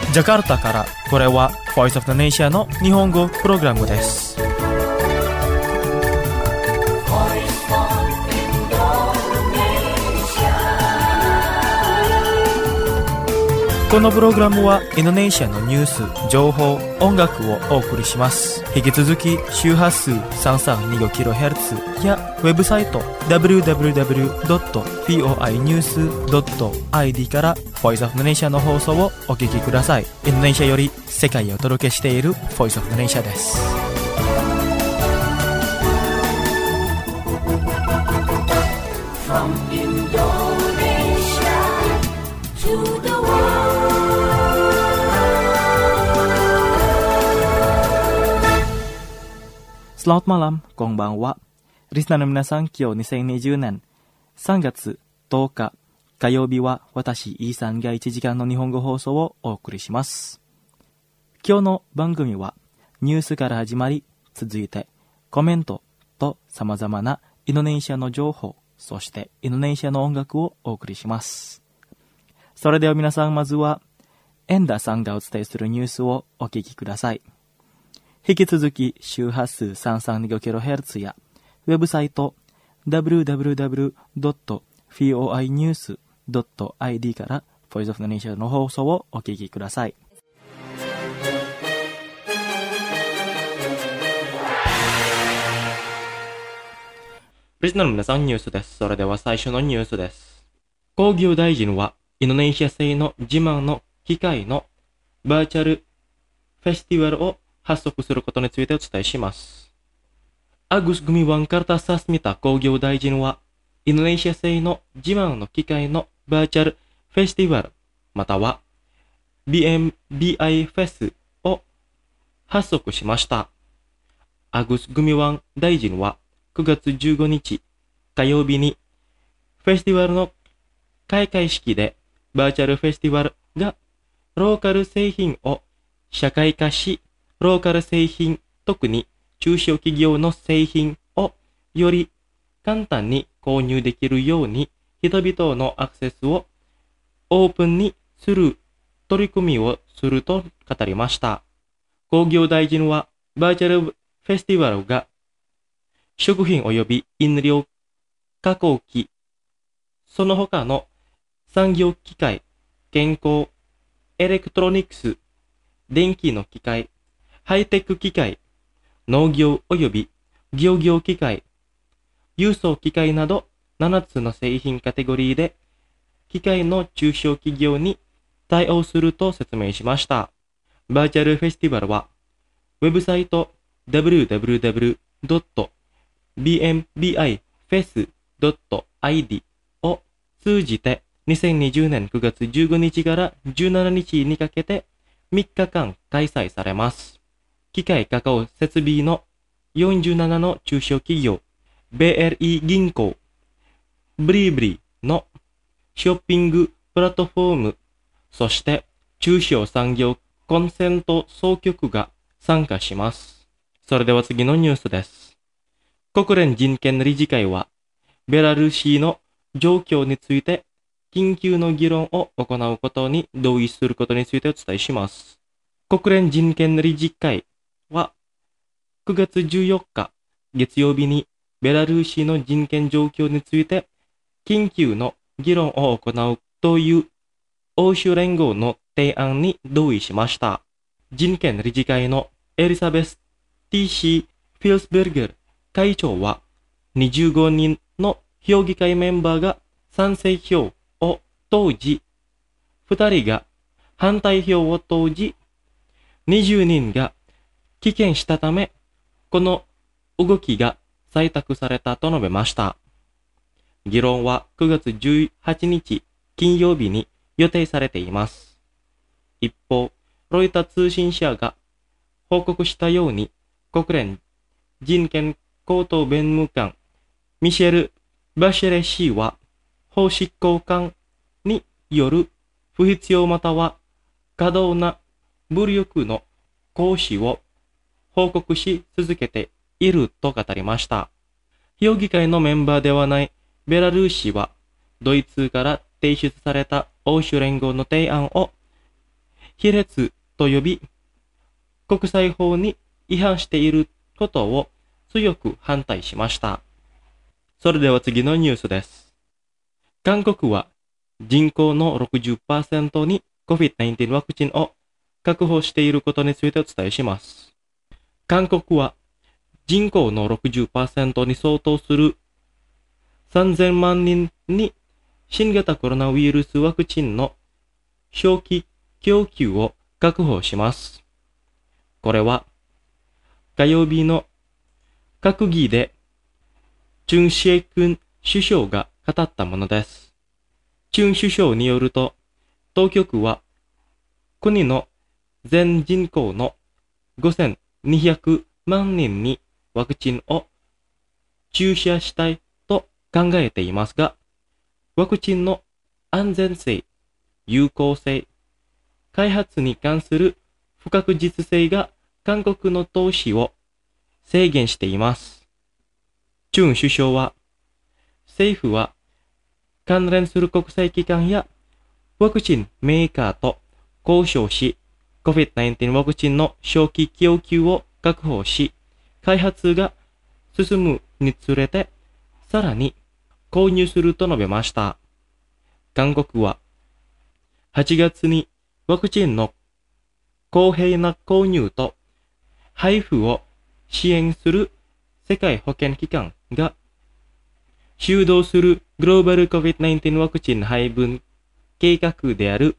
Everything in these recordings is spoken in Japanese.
ジャカルタからこれは Voice of the Nation の日本語プログラムです。このプログラムはインドネシアのニュース、情報、音楽をお送りします。引き続き周波数 3325kHz やウェブサイト www.voinews.id から Voice of the Nation の放送をお聞きください。インドネシアより世界をお届けしている Voice of the Nation です。From Indonesia to the Selamat malam, konbanwa. Listenerの皆さん、今日2020年3月10日火曜日は私、イーさんが1時間の日本語放送をお送りします。今日の番組はニュースから始まり、続いてコメントと様々なインドネシアの情報、そしてインドネシアの音楽をお送りします。それでは皆さん、まずはエンダさんがお伝えするニュースをお聞きください。引き続き周波数 3325kHz やウェブサイト www.voinews.id から Voice of the Nation の放送をお聞きください。リスナーの皆さん、ニュースです。それでは最初のニュースです。工業大臣はインドネシア製の自慢の機械のバーチャルフェスティバルを発足することについてお伝えします。Agus Gumiwang Kartasasmita 工業大臣は、インドネシア製の自慢の機械のバーチャルフェスティバル、または BMBI フェスを発足しました。Agus Gumiwang 大臣は9月15日火曜日にフェスティバルの開会式でバーチャルフェスティバルがローカル製品を社会化し、ローカル製品、特に中小企業の製品をより簡単に購入できるように人々のアクセスをオープンにする取り組みをすると語りました。工業大臣はバーチャルフェスティバルが食品及び飲料加工機、その他の産業機械、健康、エレクトロニクス、電気の機械、ハイテク機械、農業及び漁業機械、輸送機械など7つの製品カテゴリーで機械の中小企業に対応すると説明しました。バーチャルフェスティバルはウェブサイト www.bmbifest.id を通じて2020年9月15日から17日にかけて3日間開催されます。機械加工設備の47の中小企業、BRI 銀行、ブリブリのショッピングプラットフォーム、そして中小産業コンセント総局が参加します。それでは次のニュースです。国連人権理事会は、ベラルーシの状況について緊急の議論を行うことに同意することについてお伝えします。国連人権理事会は9月14日月曜日にベラルーシの人権状況について緊急の議論を行うという欧州連合の提案に同意しました。人権理事会のエリザベス・ティーシー・フィルスベルゲル会長は25人の評議会メンバーが賛成票を投じ、2人が反対票を投じ、20人が棄権したため、この動きが採択されたと述べました。議論は9月18日金曜日に予定されています。一方、ロイター通信社が報告したように、国連人権高等弁務官ミシェル・バシェレ氏は、法執行官による不必要または過度な武力の行使を報告し続けていると語りました。評議会のメンバーではないベラルーシは、ドイツから提出された欧州連合の提案を卑劣と呼び、国際法に違反していることを強く反対しました。それでは次のニュースです。韓国は人口の 60% に COVID-19 ワクチンを確保していることについてお伝えします。韓国は人口の 60% に相当する3000万人に新型コロナウイルスワクチンの早期供給を確保します。これは火曜日の閣議でチュン・シェイクン首相が語ったものです。チュン首相によると、当局は国の全人口の5200万人にワクチンを注射したいと考えていますが、ワクチンの安全性、有効性、開発に関する不確実性が韓国の投資を制限しています。チュン首相は、政府は関連する国際機関やワクチンメーカーと交渉し、COVID-19 ワクチンの早期供給を確保し、開発が進むにつれて、さらに購入すると述べました。韓国は8月にワクチンの公平な購入と配布を支援する世界保健機関が主導するグローバル COVID-19 ワクチン配分計画である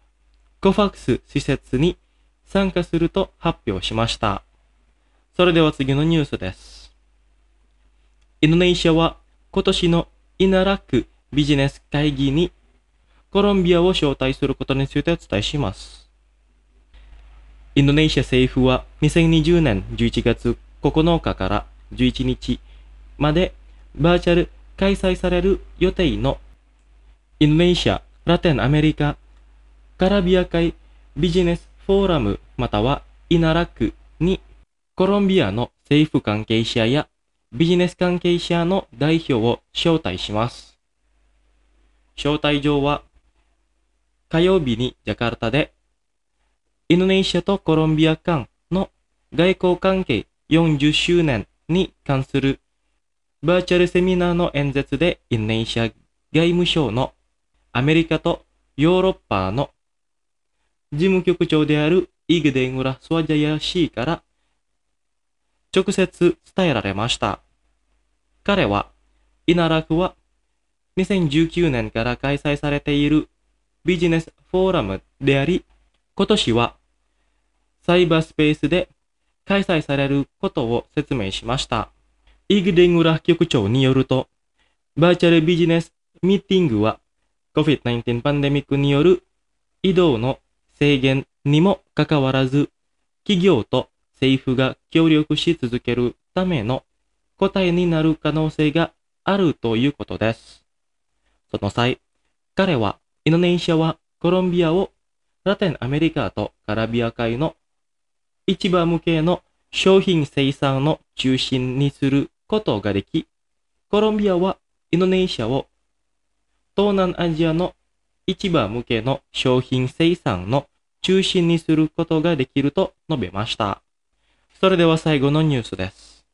COVAX施設に参加すると発表しました。それでは次のニュースです。インドネシアは今年のイナラックビジネス会議にコロンビアを招待することについてお伝えします。インドネシア政府は2020年11月9日から11日までバーチャル開催される予定のインドネシア・ラテンアメリカ・カラビア海ビジネスフォーラムまたはイナラックにコロンビアの政府関係者やビジネス関係者の代表を招待します。招待状は火曜日にジャカルタでインドネシアとコロンビア間の外交関係40周年に関するバーチャルセミナーの演説でインドネシア外務省のアメリカとヨーロッパの事務局長であるイグデングラ・スワジャヤ氏から直接伝えられました。彼は、イナラクは2019年から開催されているビジネスフォーラムであり、今年はサイバースペースで開催されることを説明しました。イグデングラ局長によると、バーチャルビジネスミーティングは COVID-19 パンデミックによる移動の制限にもかかわらず、企業と政府が協力し続けるための答えになる可能性があるということです。その際、彼はインドネシアはコロンビアをラテンアメリカとカラビア海の市場向けの商品生産の中心にすることができ、コロンビアはインドネシアを東南アジアの市場向けの商品生産の中心にすることができると述べました。それでは最後のニュースです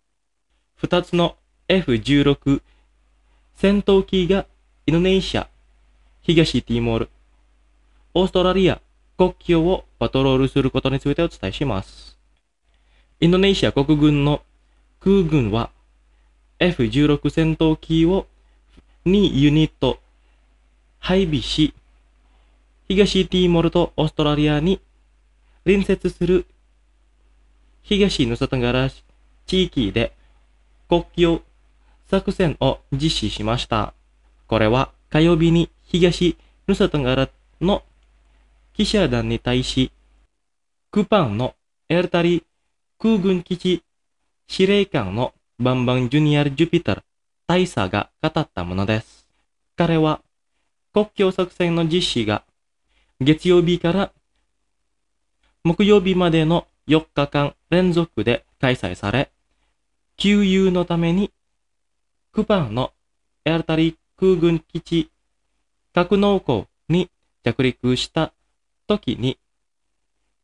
。2つの F-16 戦闘機がインドネシア、東ティモール、オーストラリア国境をパトロールすることについてお伝えします。インドネシア国軍の空軍は F-16 戦闘機を2ユニット配備し、東ティモールとオーストラリアに隣接する東ヌサトガラ地域で国境作戦を実施しました。これは火曜日に東ヌサトガラの記者団に対し、クパンのエルタリ空軍基地司令官のバンバン・ジュニアル・ジュピター大佐が語ったものです。彼は国境作戦の実施が月曜日から木曜日までの4日間連続で開催され、給油のためにクパンのエルタリ空軍基地格納庫に着陸した時に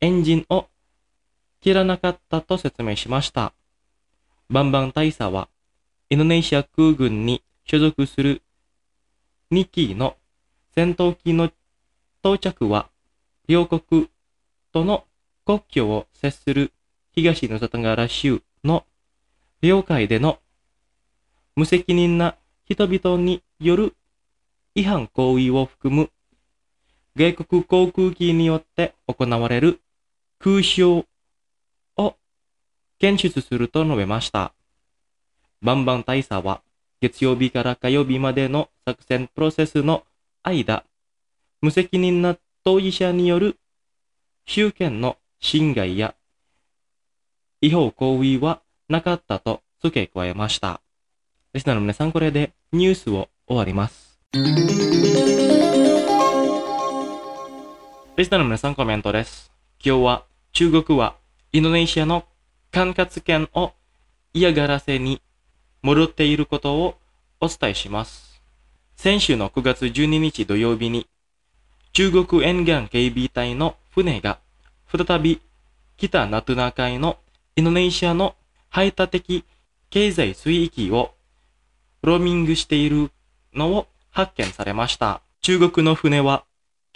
エンジンを切らなかったと説明しました。バンバン大佐は、インドネシア空軍に所属する2機の戦闘機の到着は、両国との国境を接する東ヌサタガラ州の領海での無責任な人々による違反行為を含む外国航空機によって行われる空襲を検出すると述べました。バンバン大佐は月曜日から火曜日までの作戦プロセスの間、無責任な当事者による州権の侵害や違法行為はなかったと付け加えました。リスナーの皆さん、これでニュースを終わります。リスナーの皆さん、コメントです。今日は中国はインドネシアの管轄権を嫌がらせに戻っていることをお伝えします。先週の9月12日土曜日に中国沿岸警備隊の船が再び北ナトゥナ海のインドネシアの排他的経済水域をローミングしているのを発見されました。中国の船は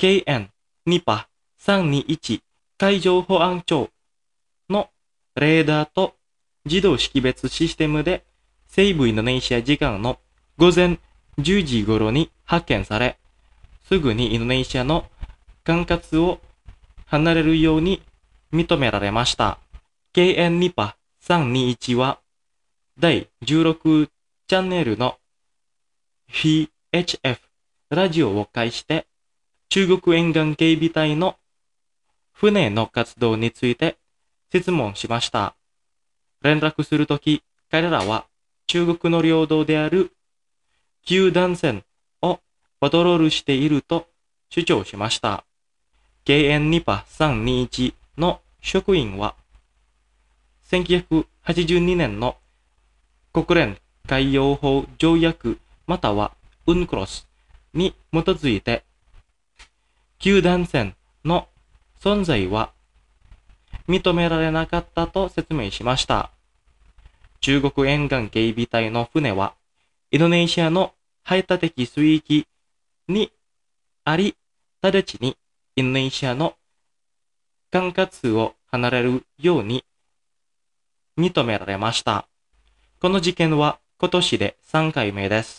KN-NIPA-321 海上保安庁のレーダーと自動識別システムで西部インドネシア時間の午前10時頃に発見され、すぐにインドネシアの管轄を離れるように認められました。KN-NIPA-321 は第16チャンネルの VHF ラジオを介して中国沿岸警備隊の船の活動について質問しました。連絡するとき、彼らは中国の領土である九段線をパトロールしていると主張しました。KN-NIPA-321 の職員は1982年の国連海洋法条約またはUNCLOSに基づいて九段線の存在は認められなかったと説明しました。中国沿岸警備隊の船はインドネシアの排他的水域にあり、直ちにインドネシアの管轄を離れるように認められました。この事件は今年で3回目です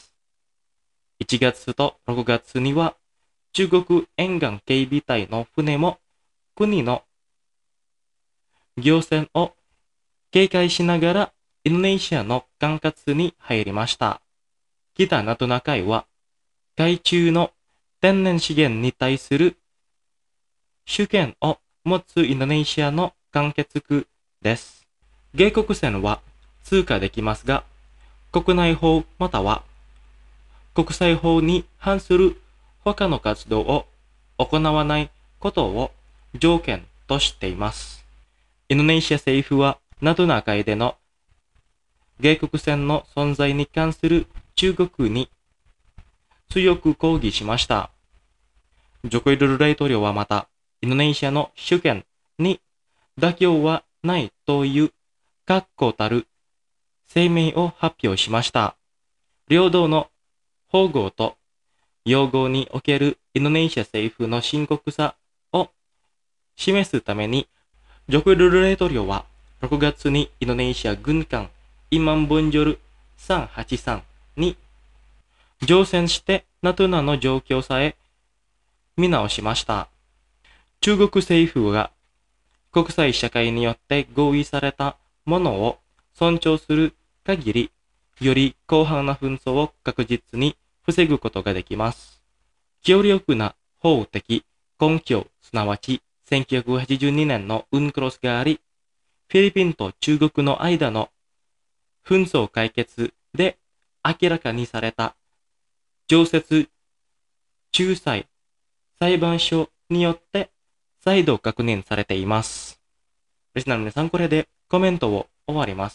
。1月と6月には中国沿岸警備隊の船も国の漁船を警戒しながらインドネシアの管轄に入りました。北ナトゥナ海は海中の天然資源に対する主権を持つインドネシアの管轄区です。外国船は通過できますが、国内法または国際法に反する他の活動を行わないことを条件としています。インドネシア政府はナトゥナ海での外国船の存在に関する中国に強く抗議しました。ジョコ・ウィドド大統領はまた、インドネシアの主権に妥協はないという確固たる声明を発表しました。領土の保護と擁護におけるインドネシア政府の深刻さを示すために、ジョコ・ウィドド大統領は6月にインドネシア軍艦イマン・ボンジョル383に乗船してナトゥナの状況さえ見直しました。中国政府が国際社会によって合意されたものを尊重する限り、より広範な紛争を確実に防ぐことができます。強力な法的根拠、すなわち1982年のUNCLOSがあり、フィリピンと中国の間の紛争解決で明らかにされた常設仲裁裁判所によって再度確認されています。リスナーの皆さん、これでコメントを終わります。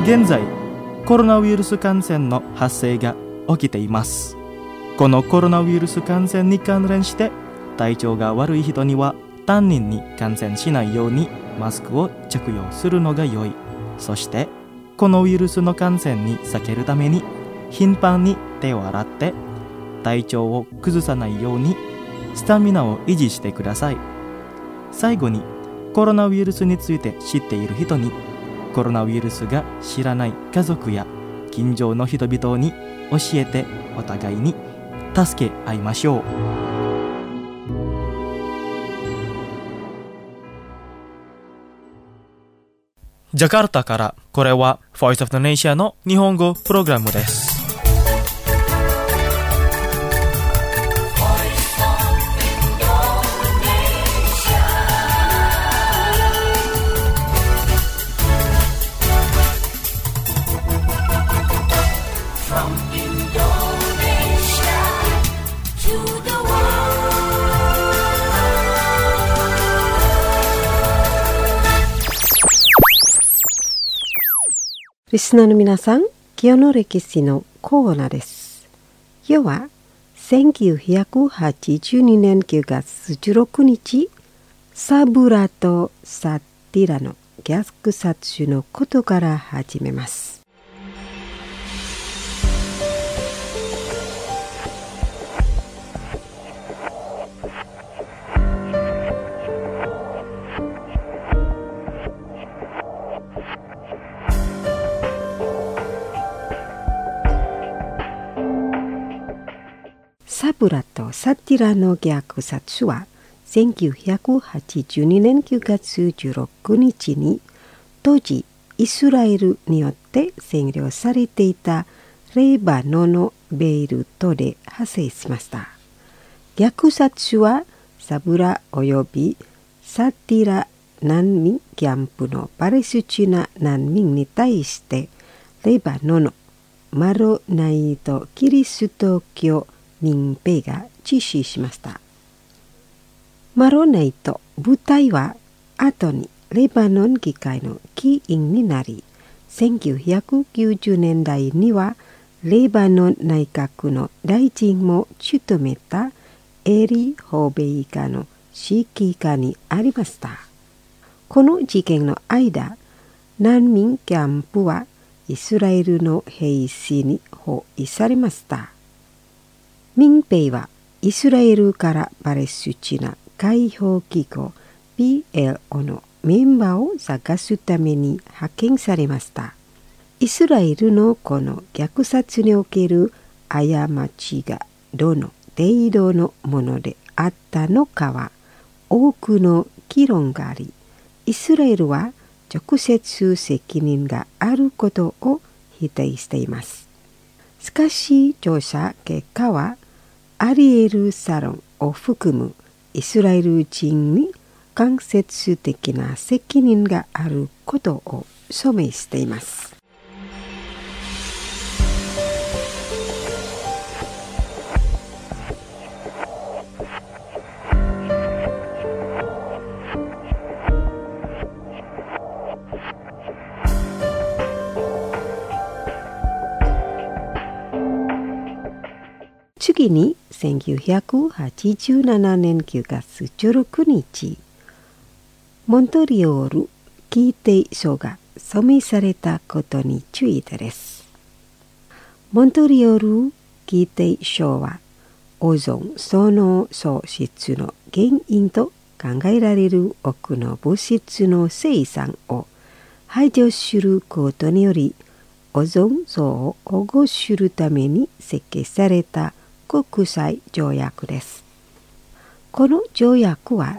現在コロナウイルス感染の発生が起きています。このコロナウイルス感染に関連して体調が悪い人には他人に感染しないようにマスクを着用するのが良い。そしてこのウイルスの感染に避けるために頻繁に手を洗って体調を崩さないようにスタミナを維持してください。最後にコロナウイルスについて知っている人にコロナウイルスが知らない家族や近所の人々に教えてお互いに助け合いましょう。ジャカルタからこれは Voice of the Nation の日本語プログラムです。 リスナーの皆さん、今日の歴史のコーナーです。今日は1982年9月16日、サブラとサティラの虐殺のことから始めます。サブラとサティラの虐殺は1982年9月16日に当時イスラエルによって占領されていたレバノンのベイルトで発生しました。虐殺はサブラおよびサティラ難民キャンプのパレスチナ難民に対してレバノンのマロナイトキリスト教民兵が実施しました。マロナイト部隊は後にレバノン議会の議員になり、1990年代にはレバノン内閣の大臣も務めたエリ・ホベイカの指揮下にありました。この事件の間、難民キャンプはイスラエルの兵士に包囲されました。民兵はイスラエルからパレスチナ解放機構 PLO のメンバーを探すために派遣されました。イスラエルのこの虐殺における過ちがどの程度のものであったのかは多くの議論があり、イスラエルは直接責任があることを否定しています。しかし調査結果はアリエル・サロンを含むイスラエル人に間接的な責任があることを証明しています。次に1987年9月16日、モントリオール議定書が署名されたことについてです。モントリオール議定書は、オゾン層の喪失の原因と考えられる多くの物質の生産を排除することにより、オゾン層を保護するために設計された国際条約です。この条約は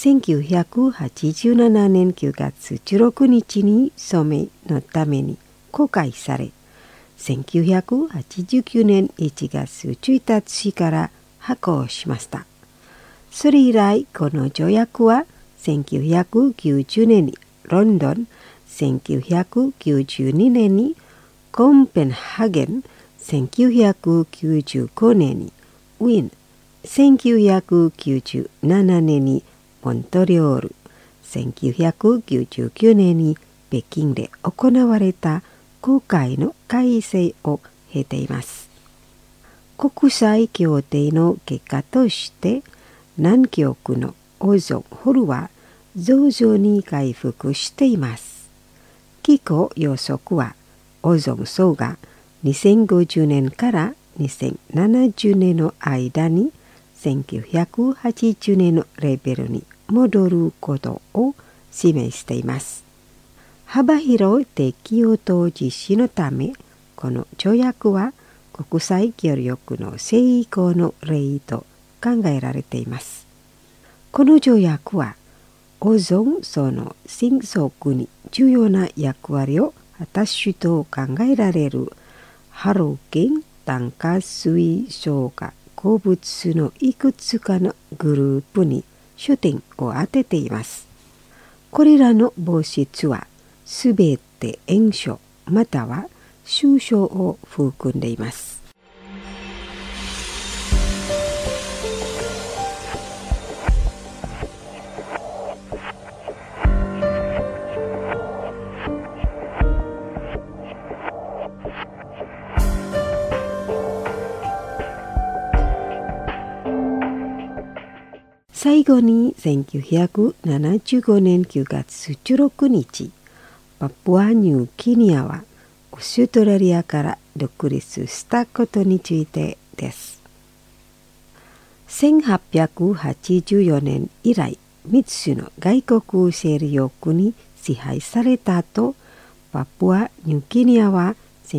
1987年9月16日に署名のために公開され、1989年1月1日から発効しました。それ以来、この条約は1990年にロンドン、1992年にコンペンハーゲン、1995年にウィーン、1997年にモントリオール、1999年に北京で行われた国会の改正を経ています。国際協定の結果として、南極のオゾンホールは徐々に回復しています。気候予測は、オゾン層が2050年から2070年の間に1980年のレベルに戻ることを示しています。幅広い適用と実施のため、この条約は国際協力の成功の例と考えられています。この条約は、オゾン層の侵食に重要な役割を果たすと考えられるハロゲン炭化水消化鉱物のいくつかのグループに焦点を当てています。これらの物質はすべて塩素または臭素を含んでいます。最後に1975年9月16日、パプアニューギニアはオーストラリアから独立したことについてです。1884年以来、3つの外国勢力に支配された後、パプアニューギニアは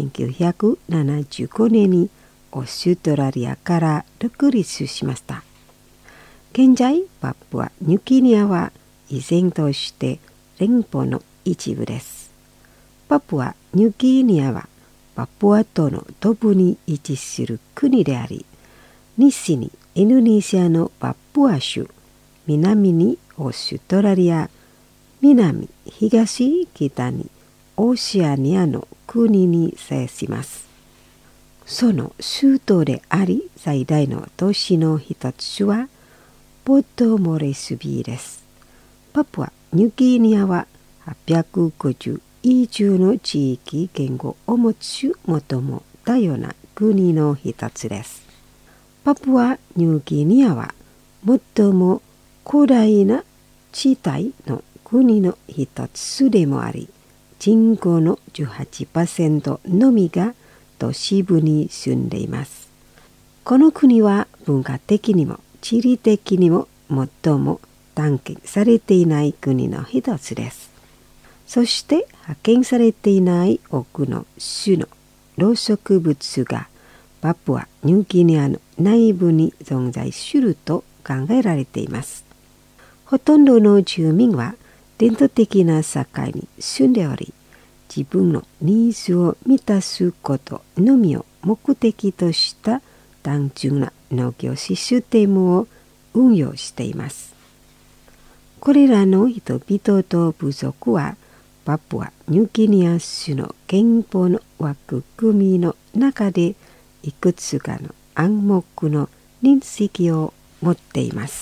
1975年にオーストラリアから独立しました。現在、パプアニューギニアは依然として連邦の一部です。パプアニューギニアはパプア島の東部に位置する国であり、西にインドネシアのパプア州、南にオーストラリア、南、東、北にオセアニアの国に接します。その首都であり最大の都市の一つはポートモレスビーです。パプアニューギニアは850以上の地域言語を持つ最も多様な国の一つです。パプアニューギニアは最も広大な地帯の国の一つでもあり、人口の 18% のみが都市部に住んでいます。この国は文化的にも地理的にも最も探検されていない国の一つです。そして発見されていない多くの種の動植物がパプアニューギニアの内部に存在すると考えられています。ほとんどの住民は伝統的な社会に住んでおり、自分のニーズを満たすことのみを目的とした単純な農業システムを運用しています。これらの人々と部族はパプアニューギニア種の憲法の枠組みの中でいくつかの暗黙の認識を持っています。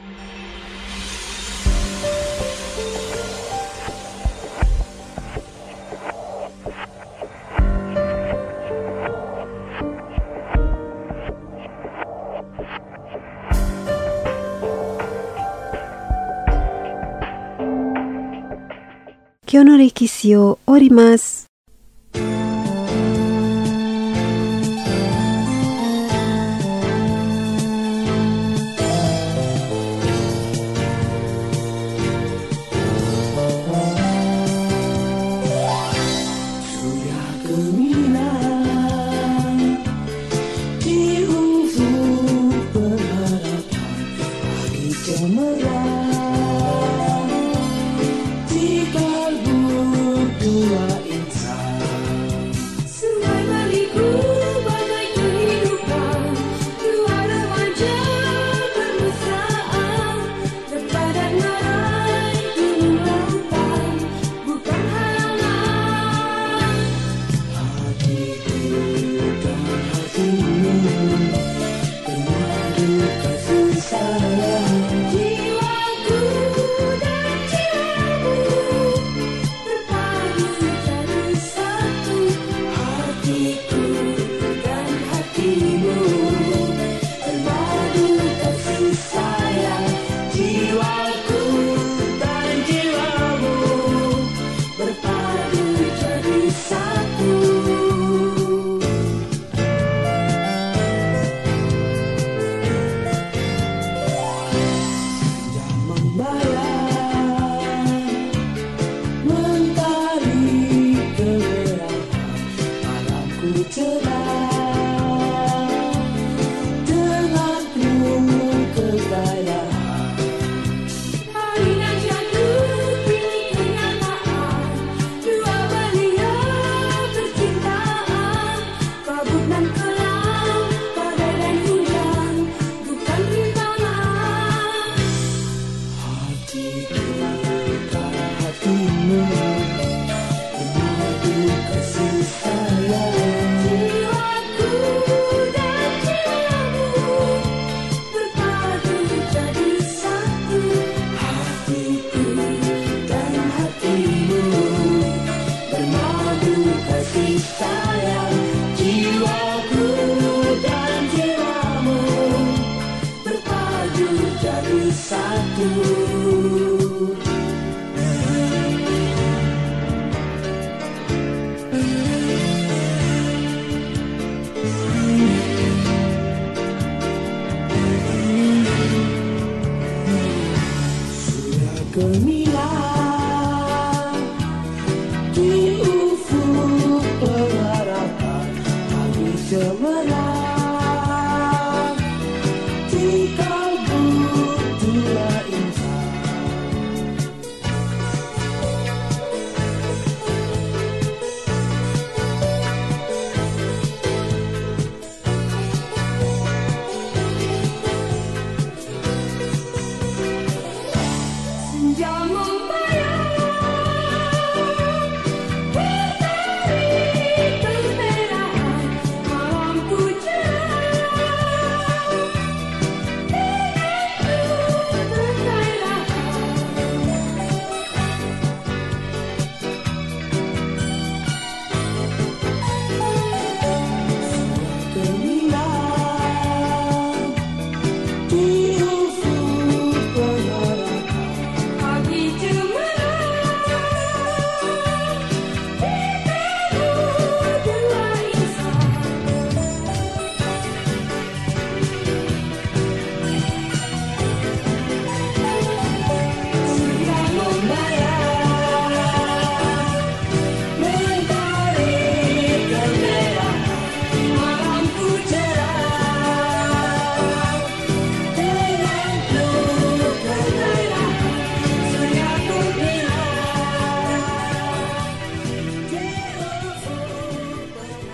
今日の歴史を終わります。 Insan gemilang di ufuk pengharapan pagi cemerlang di kalbu dua insan. Senja membayang bertari kemerahan malam pucat dengan kegembiraan gemilang di ufuk pengharapan pagi cemerlang di kalbu dua insan. Senja membayang mentari kemerahan malam pucerah dengan penuh kegairahan surya gemilang di ufuk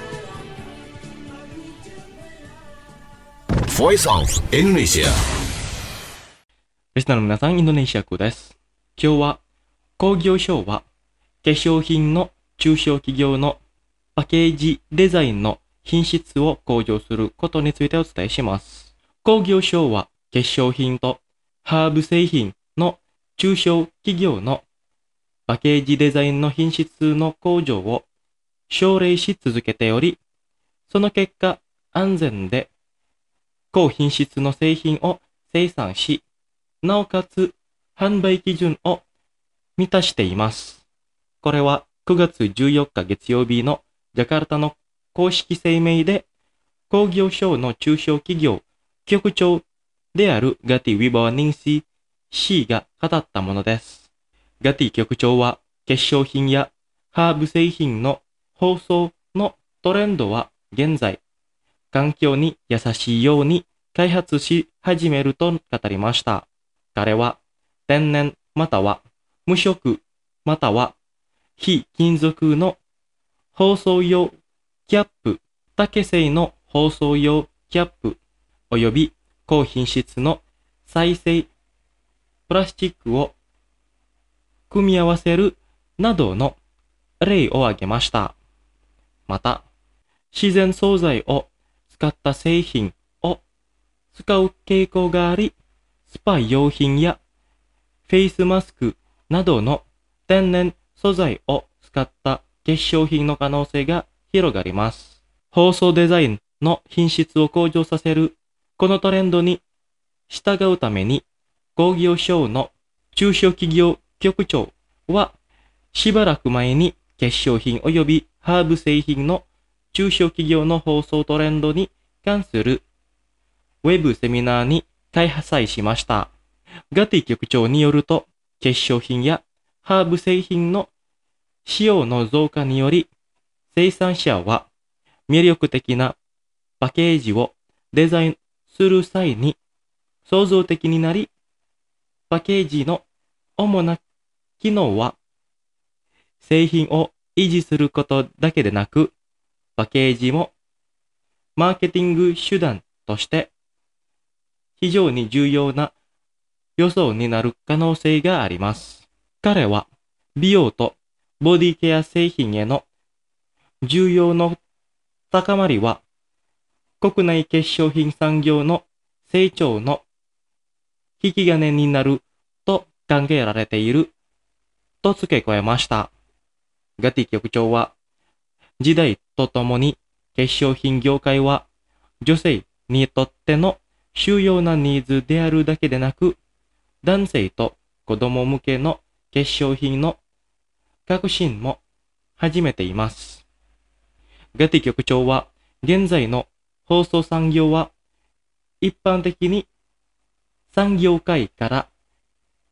pengharapan. Voice of Indonesia. リスナーの皆さん、インドネシア語です。今日は工業省は化粧品の中小企業のパッケージデザインの品質を向上することについてお伝えします。工業省は化粧品とハーブ製品の中小企業のパッケージデザインの品質の向上を奨励し続けており、その結果、安全で高品質の製品を生産し、なおかつ販売基準を満たしています。これは9月14日月曜日のジャカルタの公式声明で工業省の中小企業局長であるガティ・ウィバー・ニンシー氏が語ったものです。ガティ局長は化粧品やハーブ製品の包装のトレンドは現在環境に優しいように開発し始めると語りました。彼は天然または無色または非金属の包装用キャップ、竹製の包装用キャップ、および高品質の再生プラスチックを組み合わせるなどの例を挙げました。また、自然素材を使った製品を使う傾向があり、スパ用品やフェイスマスクなどの天然素材を使った化粧品の可能性が広がります。包装デザインの品質を向上させるこのトレンドに従うために工業省の中小企業局長はしばらく前に化粧品及びハーブ製品の中小企業の包装トレンドに関するウェブセミナーに開催しました。ガティ局長によると、化粧品やハーブ製品の使用の増加により、生産者は魅力的なパッケージをデザインする際に創造的になり、パッケージの主な機能は製品を維持することだけでなく、パッケージもマーケティング手段として非常に重要な要素になる可能性があります。彼は美容とボディケア製品への需要の高まりは国内化粧品産業の成長の引き金になると考えられていると付け加えました。ガティ局長は時代とともに化粧品業界は女性にとっての主要なニーズであるだけでなく、男性と子供向けの化粧品の革新も始めています。ガティ局長は、現在の包装産業は一般的に産業界から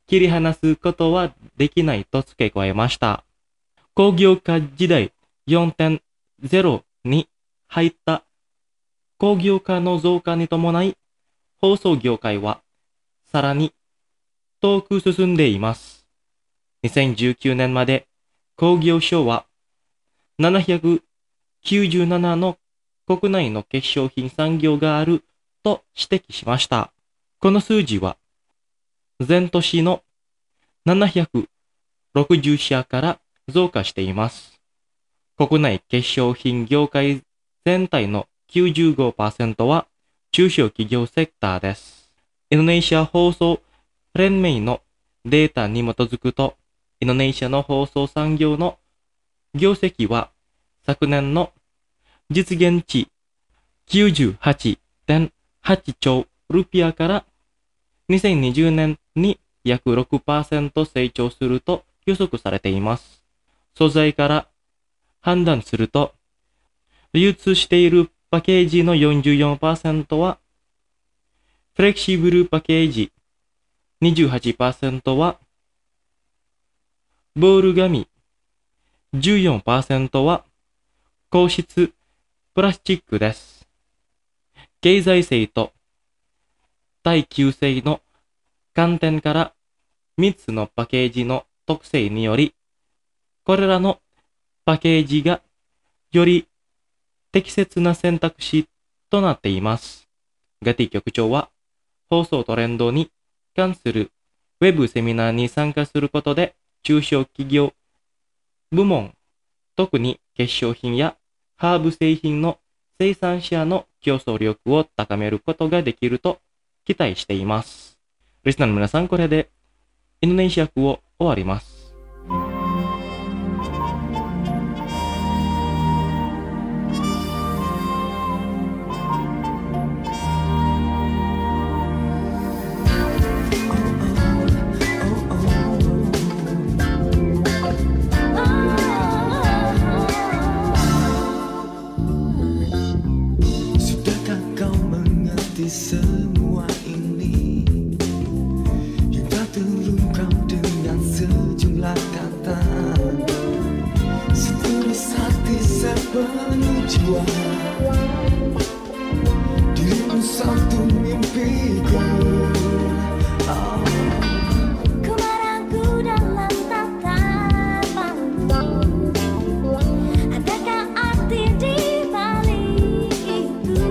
切り離すことはできないと付け加えました。工業化時代 4.0 に入った工業化の増加に伴い、放送業界はさらに遠く進んでいます。2019年まで工業省は797の国内の化粧品産業があると指摘しました。この数字は前年の760社から増加しています。国内化粧品業界全体の 95% は中小企業セクターです。インドネシア放送連盟のデータに基づくと、インドネシアの放送産業の業績は昨年の実現値 98.8 兆ルピアから2020年に約 6% 成長すると予測されています。素材から判断すると、流通しているパッケージの 44% は、フレキシブルパッケージ 28% は、ボール紙 14% は、硬質プラスチックです。経済性と耐久性の観点から3つのパッケージの特性により、これらのパッケージがより適切な選択肢となっています。ガティ局長は放送トレンドに関するウェブセミナーに参加することで中小企業部門、特に化粧品やハーブ製品の生産者の競争力を高めることができると期待しています。リスナーの皆さん、これでインドネシア語を終わります。 Sudahkah kau mengerti semua ini yang tak terungkap dengan sejumlah kata, setulus hati sepenuh jiwa, dirimu satu mimpiku. Oh. Ku meragu dalam tatapanmu, adakah arti di balik itu?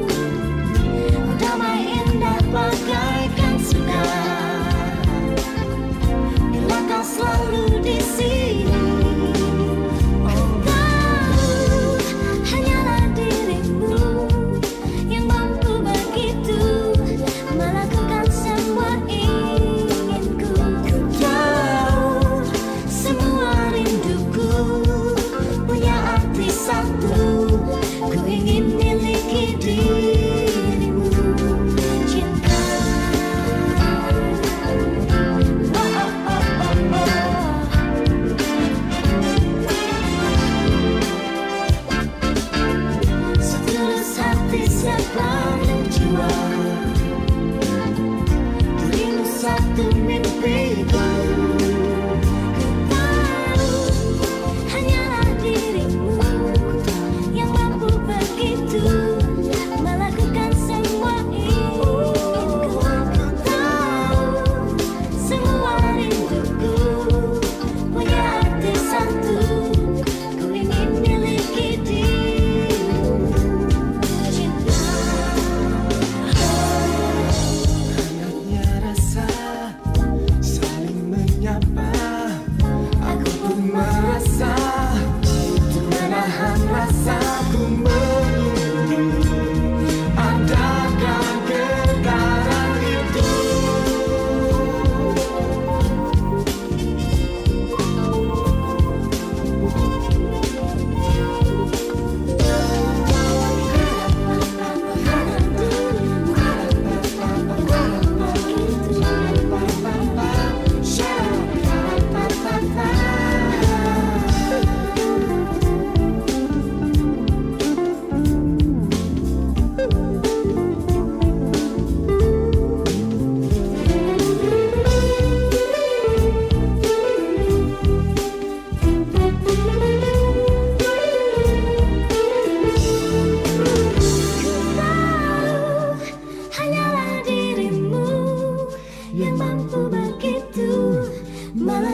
Damai indah bagaikan surga, bila kau selalu di sini. Kau hanyalah diriku.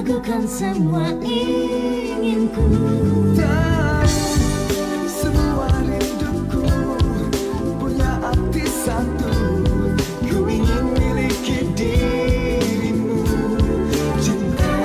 lakukan semua inginku. Semua rinduku punya arti satu. Ku ingin miliki dirimu, cinta.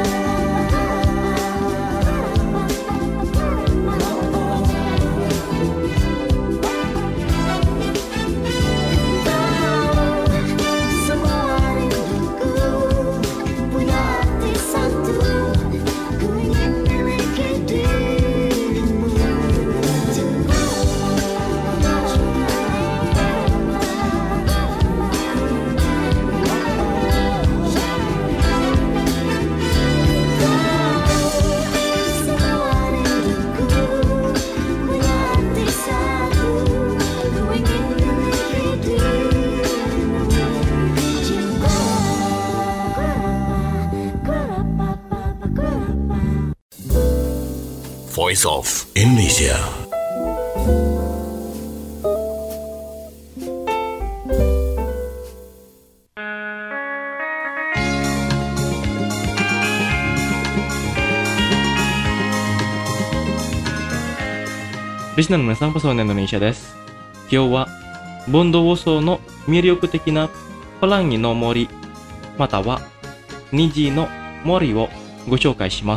Semua rinduku punya arti satu. Ku ingin miliki dirimu, cinta. Semua rinduku punya arti satu. Ku ingin miliki dirimu, cinta. Voice of Indonesia. リスナーの皆さん、パソネンドネシアです。今日は、ボンドウォソの魅力的なプランギの森、または虹の森をご紹介します。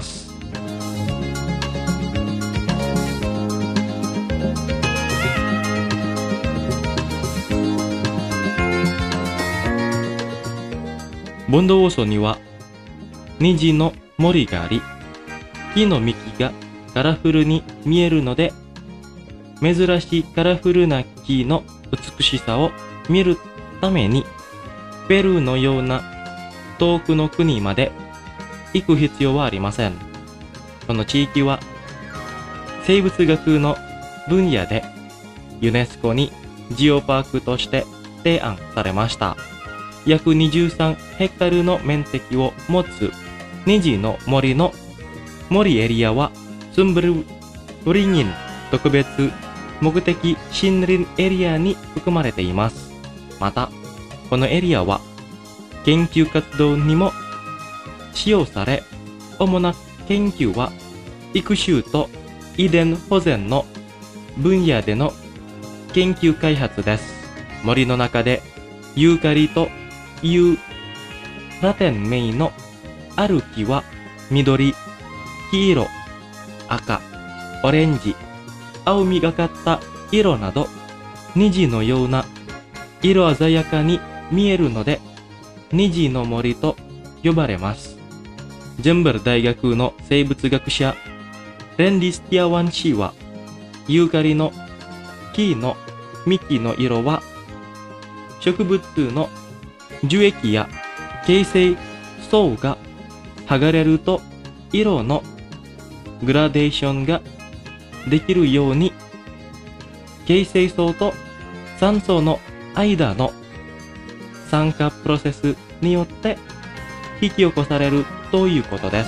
ボンドウォソには虹の森があり、木の幹がカラフルに見えるので、珍しいカラフルな木の美しさを見るために、ペルーのような遠くの国まで行く必要はありません。この地域は生物学の分野でユネスコにジオパークとして提案されました。約23ヘクタールの面積を持つ虹の森の森エリアはスンブルリンギン特別目的森林エリアに含まれています。また、このエリアは研究活動にも使用され、主な研究は育種と遺伝保全の分野での研究開発です。森の中でユーカリというラテン名のある木は緑、黄色、赤、オレンジ、青みがかった色など虹のような色鮮やかに見えるので虹の森と呼ばれます。ジェンバル大学の生物学者レンディスティアワン氏はユーカリの木の幹の色は植物の樹液や形成層が剥がれると色のグラデーションができるように形成層と酸素の間の酸化プロセスによって引き起こされるということです。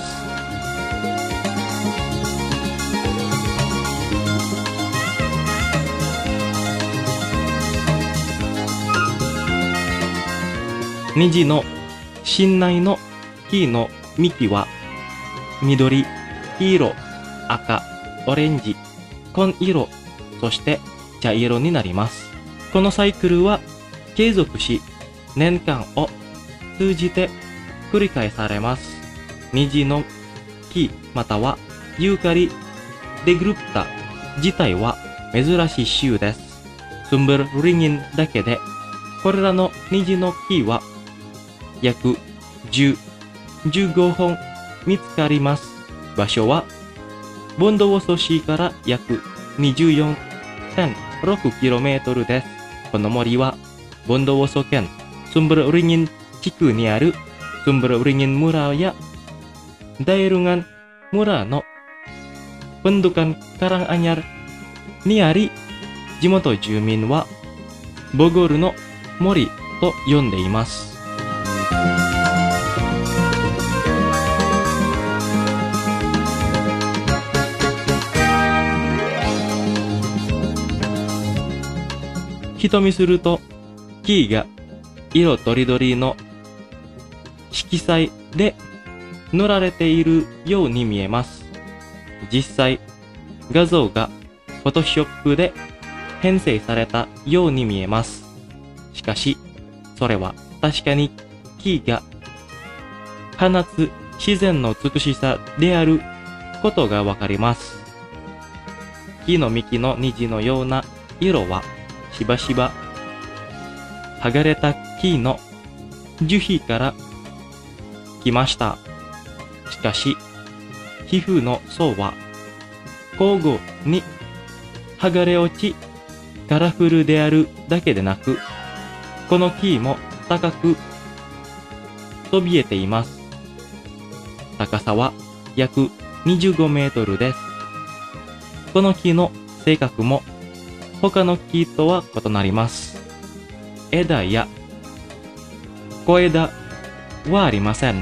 虹の芯内の木の幹は緑、黄色、赤、オレンジ、紺色、そして茶色になります。このサイクルは継続し、年間を通じて繰り返されます。虹の木またはユーカリ・デグルプタ自体は珍しい種です。スンブルリンギンだけで、これらの虹の木は約15本見つかります。場所はボンドウォソ市から約 24.6km です。この森はボンドウォソ県スンブルリンギン地区にあるスンブルリンギン村や大ルガン村のpendukan Karanganyarにあり、地元住民はボゴルの森と呼んでいます。一見すると木が色とりどりの色彩で塗られているように見えます。実際、画像が Photoshop で編成されたように見えます。しかし、それは確かに木が放つ自然の美しさであることがわかります。木の幹の虹のような色はしばしば剥がれた木の樹皮から来ました。しかし、皮膚の層は交互に剥がれ落ちカラフルであるだけでなく、この木も高くそびえています。高さは約25メートルです。この木の性格も他の木とは異なります。枝や小枝はありません。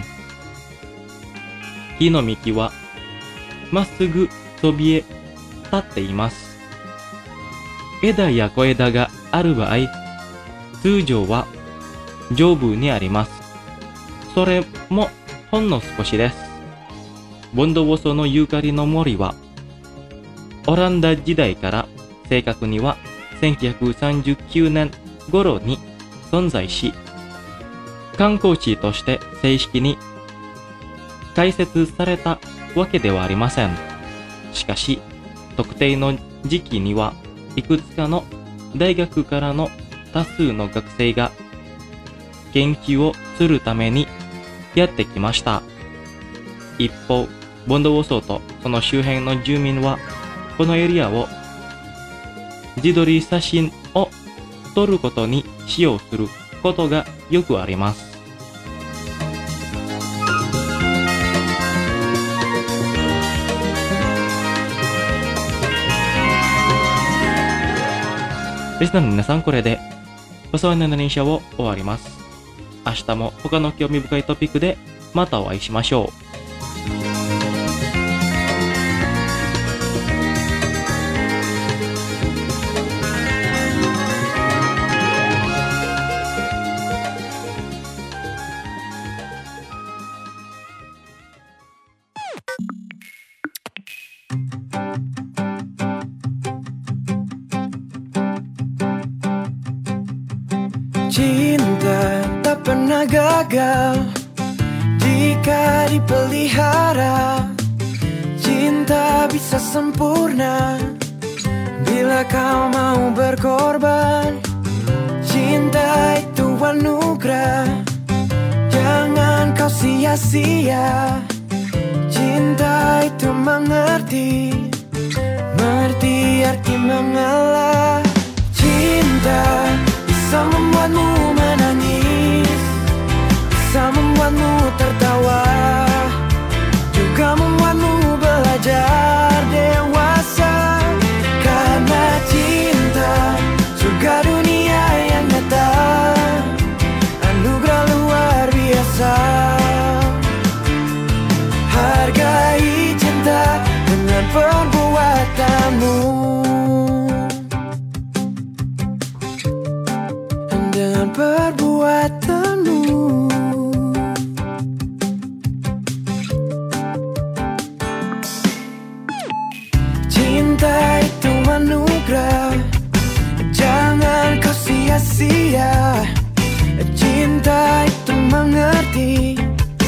木の幹はまっすぐそびえ立っています。枝や小枝がある場合、通常は上部にあります。それもほんの少しです。ボンドボソのユーカリの森は、オランダ時代から正確には1939年頃に存在し、観光地として正式に開設されたわけではありません。しかし、特定の時期にはいくつかの大学からの多数の学生が研究をするためにやってきました。一方、ボンドボソとその周辺の住民は、このエリアを自撮り写真を撮ることに使用することがよくあります。リスナーの皆さん、これで細いのインドネシアを終わります。明日も他の興味深いトピックでまたお会いしましょう。 Cinta tak pernah gagal jika dipelihara. Cinta bisa sempurna bila kau mau berkorban. Cinta itu anugerah, jangan kau sia-sia. Cinta itu mengerti arti mengalah. Cinta bisa membuatmu menangis, bisa membuatmu tertawa, juga membuatmu belajar dewasa. Karena cinta, surga dunia yang nyata, anugerah luar biasa. Hargai cinta dengan perbuatanmu, dengan perbuatanmu. Cinta itu anugerah, jangan kau sia-sia. Cinta itu mengerti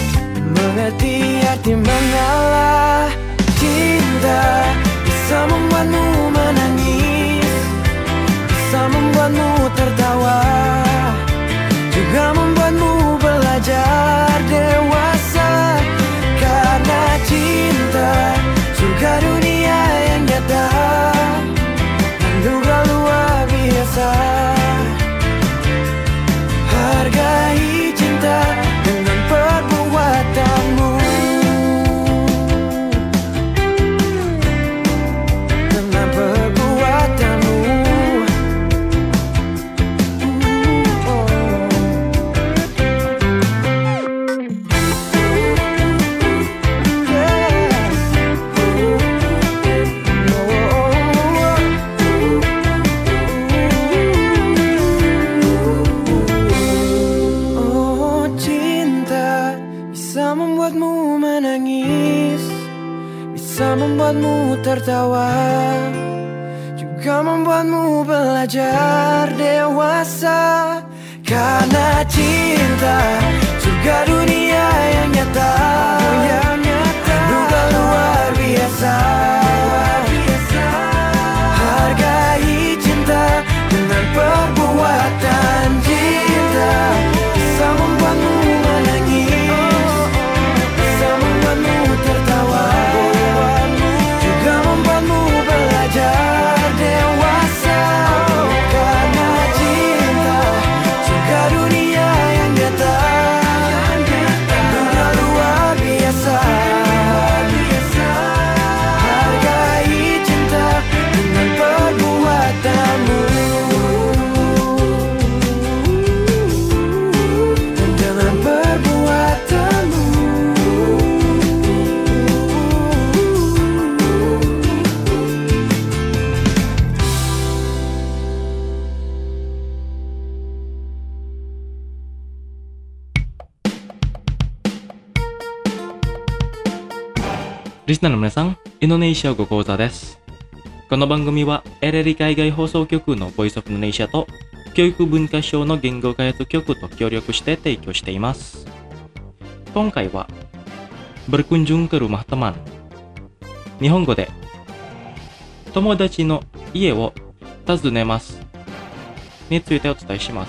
arti mengalah. Cinta bisa membuatmu menangis, bisa membuatmu tertawa, juga membuatmu belajar dewasa. Karena cinta, surga dunia yang nyata, anugerah luar biasa. Hargai cinta dengan membuatmu tertawa, juga membuatmu belajar dewasa. Karena cinta, surga dunia yang nyata, duga luar biasa. Hargai cinta dengan perbuatan cinta. Bisa membuatmu menangis, bisa membuatmu tertawa, juga membuatmu belajar dewasa. Karena cinta, surga dunia yang nyata, dunia luar biasa. Hargai cinta dengan perbuatanmu, dengan perbuatanmu. リスナーの皆さん、インドネシア語講座です。この番組はエレリ海外放送局のボイスオブインドネシアと教育文化省の言語開発局と協力して提供しています。今回はberkunjung ke rumah teman、日本語で友達の家を訪ねますについてお伝えします。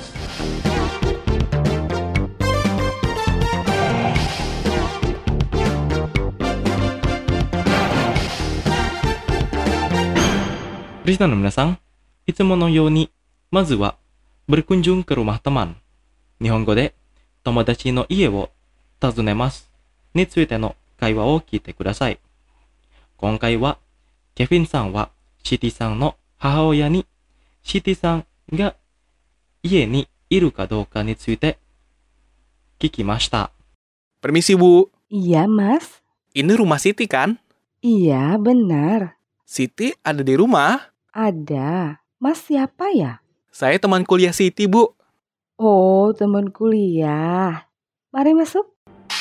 リスナーの皆さん、いつものように、まずは、berkunjung ke rumah teman、日本語で、友達の家を訪ねます、についての会話を聞いてください。今回は、ケフィンさんは、シティさんの母親に、シティさんが家にいるかどうかについて聞きました。 Permisi Bu, Iya, Mas. ini rumah Siti kan? Iya, benar. Siti ada di rumah? Ada. Mas siapa ya? Saya teman kuliah Siti Bu. Oh, teman kuliah. Mari masuk.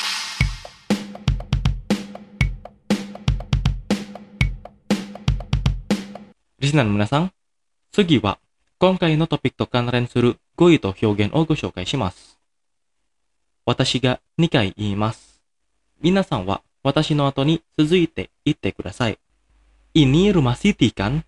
Listenerの皆さん、次は今回のトピックと関連する語彙と表現をご紹介します。私が2回言います。皆さんは私の後に続いて言ってください。Ini rumah Siti kan?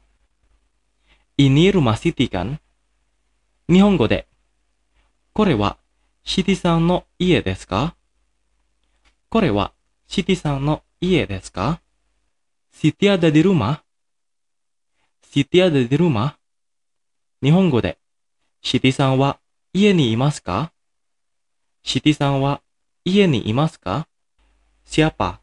Ini rumah Siti kan? 日本語で、これはシティさんの家ですか？これはシティさんの家ですか？ Siti ada di rumah? Siti ada di rumah? 日本語で、シティさんは家にいますか？シティさんは家にいますか？ Siapa?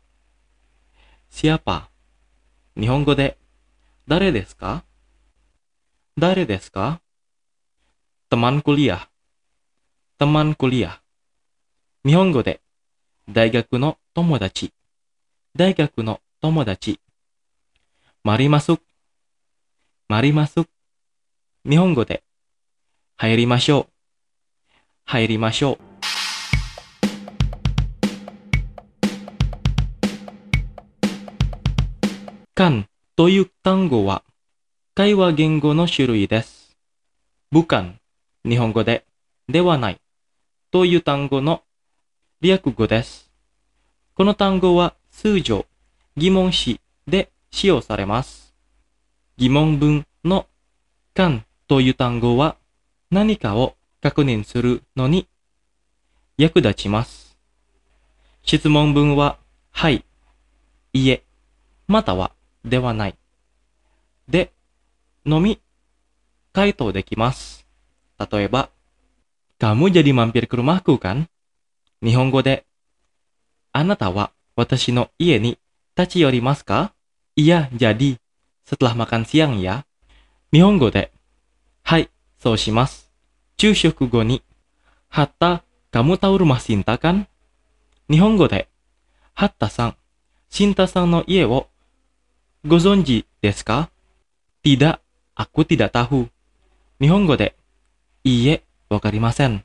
Siapa? 日本語で、誰ですか？誰ですか？ teman kuliah。teman kuliah。日本語で、大学の友達。大学の友達。mari masuk。mari masuk。日本語で、入りましょう。入りましょう。kan という単語は会話言語の種類です。bukan 日本語でではないという単語の略語です。この単語は通常疑問詞で使用されます。疑問文の kan という単語は何かを確認するのに役立ちます。質問文ははい、いえ、またはではない。で、のみ、回答できます。例えば、kamu jadi mampir ke rumahku kan? 日本語で、あなたは私の家に立ち寄りますか？いや、jadi、setelah makan siang ya。日本語で、はい、そうします。昼食後に、Hatta、kamu tahu rumah Sinta kan? 日本語で、ハッタさん、シンタさんの家をご存知ですか？ Tidak, aku tidak tahu。日本語で、いいえ、わかりません。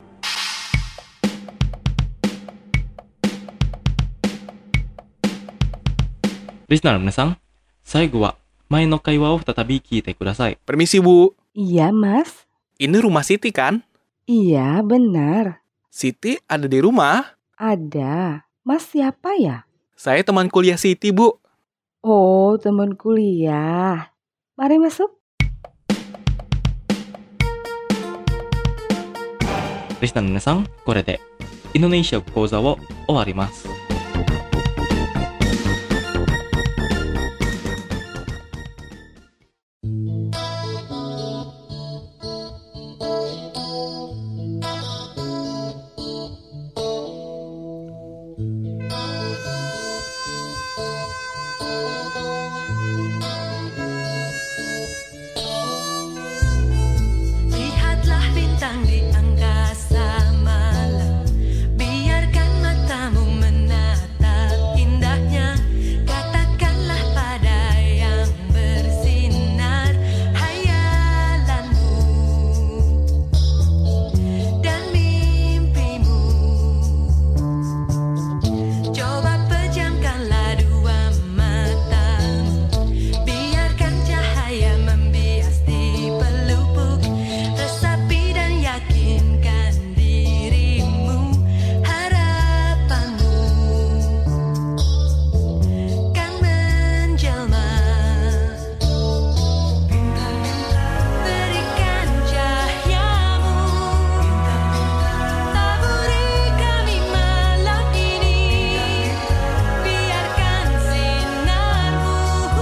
リスナーの皆さん、 最後は前の会話を再び聞いてください。 Permisi, Bu. Iya, Mas. Ini rumah Siti kan? Iya, benar. Siti ada di rumah? Ada. Mas siapa ya? Saya teman kuliah Siti, Bu. Oh, teman kuliah. Mari masuk. リスナーの皆さん、これでインドネシア語講座を終わります。 Lihatlah bintang di angkasa malam, biarkan matamu menatap indahnya. Katakanlah pada yang bersinar hayalanmu dan mimpimu. Coba pejamkanlah dua matamu, biarkan cahaya membias di pelupuk. Resapi dan yakinkan dirimu, harapanmu kan menjelma. Berikan cahayamu, taburi kami malam ini, biarkan sinarmu.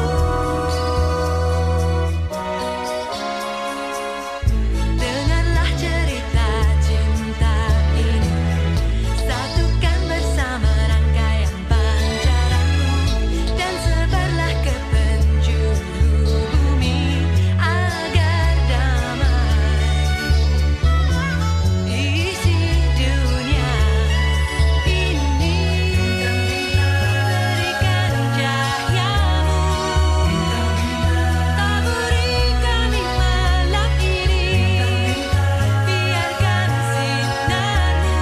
Dengarlah cerita cinta ini, satukan bersama rangkaian pancaranmu, dan sebarlah ke penjuru bumi agar damai isi dunia ini. Berikan cahayamu, taburi kami malam ini, biarkan sinarmu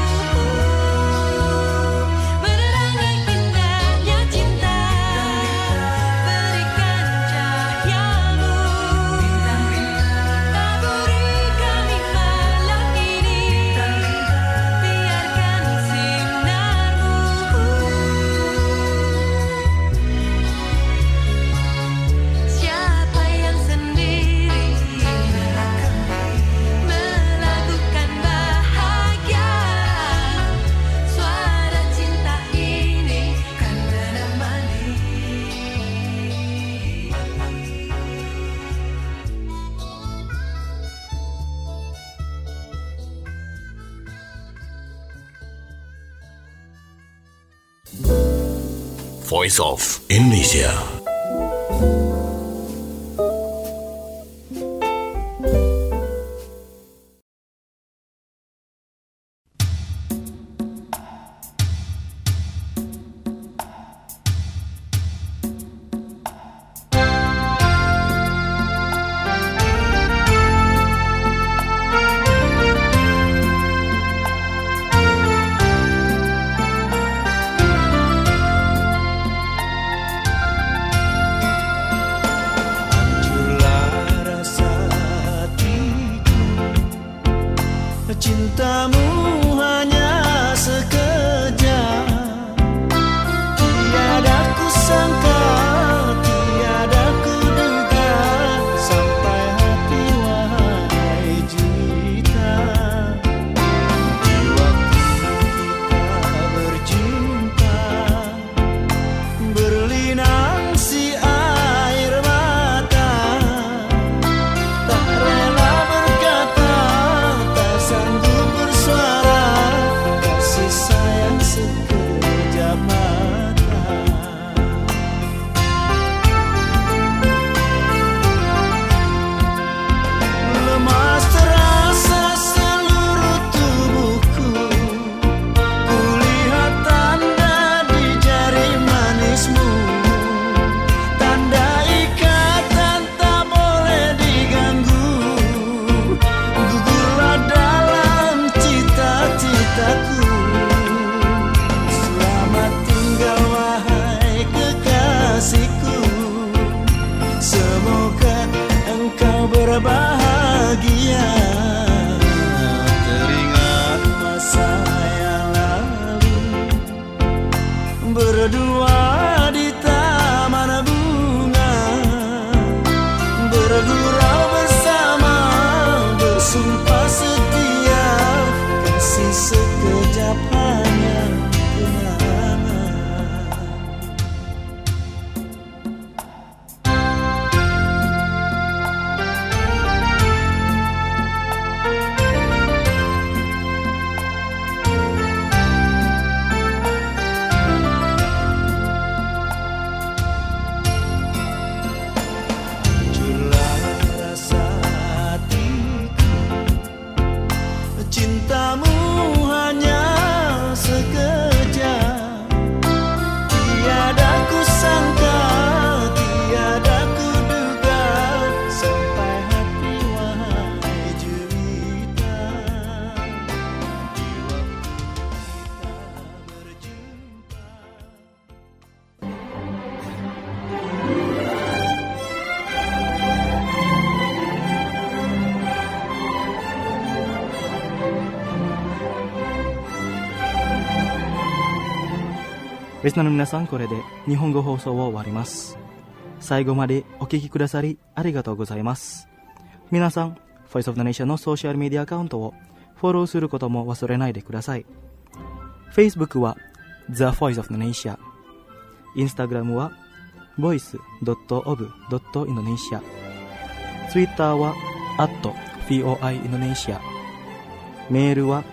menerangi indahnya cinta. Berikan cahayamu, taburi kami malam ini, biarkan sinarmu. Siapa yang sendiri melakukan bahagia, suara cinta ini kan menemani. Voice of Indonesia. berdua di taman bunga, bergurau bersama, bersumpah setia, kasih sekejap hanya kenangan. Hancurlah rasa hatiku, cintamu hanya sekejap. Tiada ku sangka, tiada ku duga, sampai hati wahai juwita. Di waktu kita berjumpa. リスナーの皆さん、これで日本語放送を終わります。最後までお聞きくださりありがとうございます。皆さん、Voice of the Nation のソーシャルメディアアカウントをフォローすることも忘れないでください。Facebook は The Voice of the Nation、 Instagram は voice.of.indonesia、 Twitter は @voiindonesia、 メールは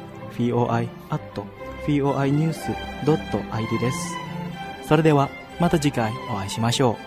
foi@voinews.id です。それではまた次回お会いしましょう。